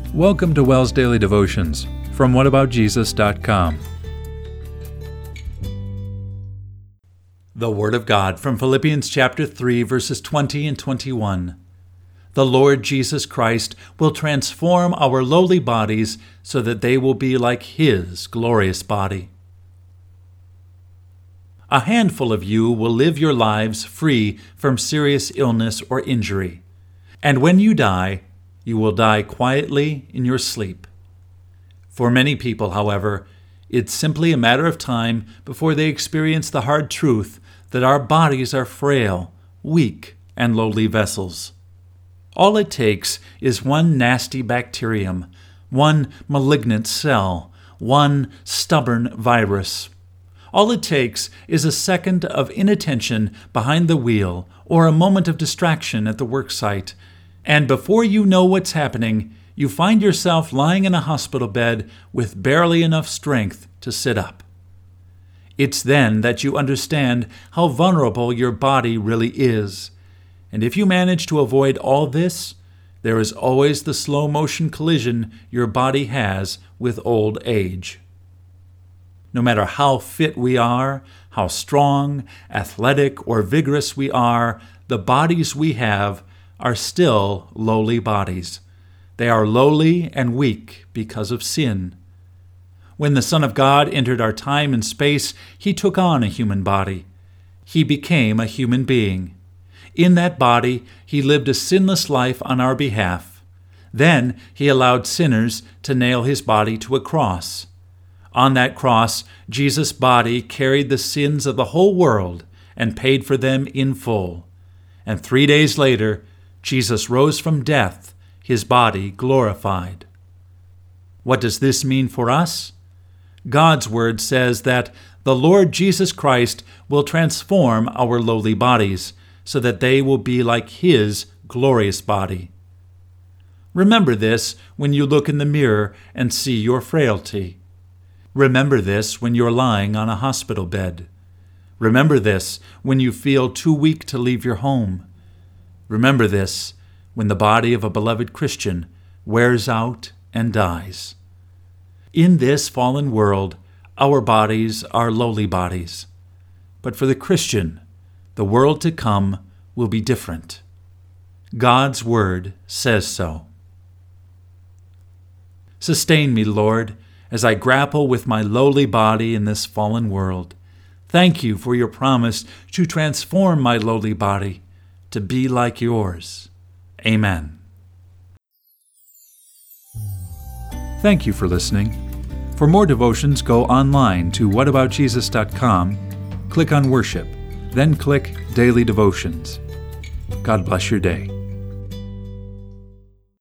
Welcome to WELS Daily Devotions from whataboutjesus.com. The Word of God from Philippians chapter 3, verses 20 and 21. The Lord Jesus Christ will transform our lowly bodies so that they will be like His glorious body. A handful of you will live your lives free from serious illness or injury, and when you die, you will die quietly in your sleep. For many people, however, it's simply a matter of time before they experience the hard truth that our bodies are frail, weak, and lowly vessels. All it takes is one nasty bacterium, one malignant cell, one stubborn virus. All it takes is a second of inattention behind the wheel or a moment of distraction at the worksite, and before you know what's happening, you find yourself lying in a hospital bed with barely enough strength to sit up. It's then that you understand how vulnerable your body really is. And if you manage to avoid all this, there is always the slow-motion collision your body has with old age. No matter how fit we are, how strong, athletic, or vigorous we are, the bodies we have are still lowly bodies. They are lowly and weak because of sin. When the Son of God entered our time and space, He took on a human body. He became a human being. In that body, He lived a sinless life on our behalf. Then He allowed sinners to nail His body to a cross. On that cross, Jesus' body carried the sins of the whole world and paid for them in full. And 3 days later, Jesus rose from death, His body glorified. What does this mean for us? God's Word says that the Lord Jesus Christ will transform our lowly bodies so that they will be like His glorious body. Remember this when you look in the mirror and see your frailty. Remember this when you're lying on a hospital bed. Remember this when you feel too weak to leave your home. Remember this when the body of a beloved Christian wears out and dies. In this fallen world, our bodies are lowly bodies. But for the Christian, the world to come will be different. God's Word says so. Sustain me, Lord, as I grapple with my lowly body in this fallen world. Thank you for your promise to transform my lowly body to be like yours. Amen. Thank you for listening. For more devotions, go online to whataboutjesus.com, click on Worship, then click Daily Devotions. God bless your day.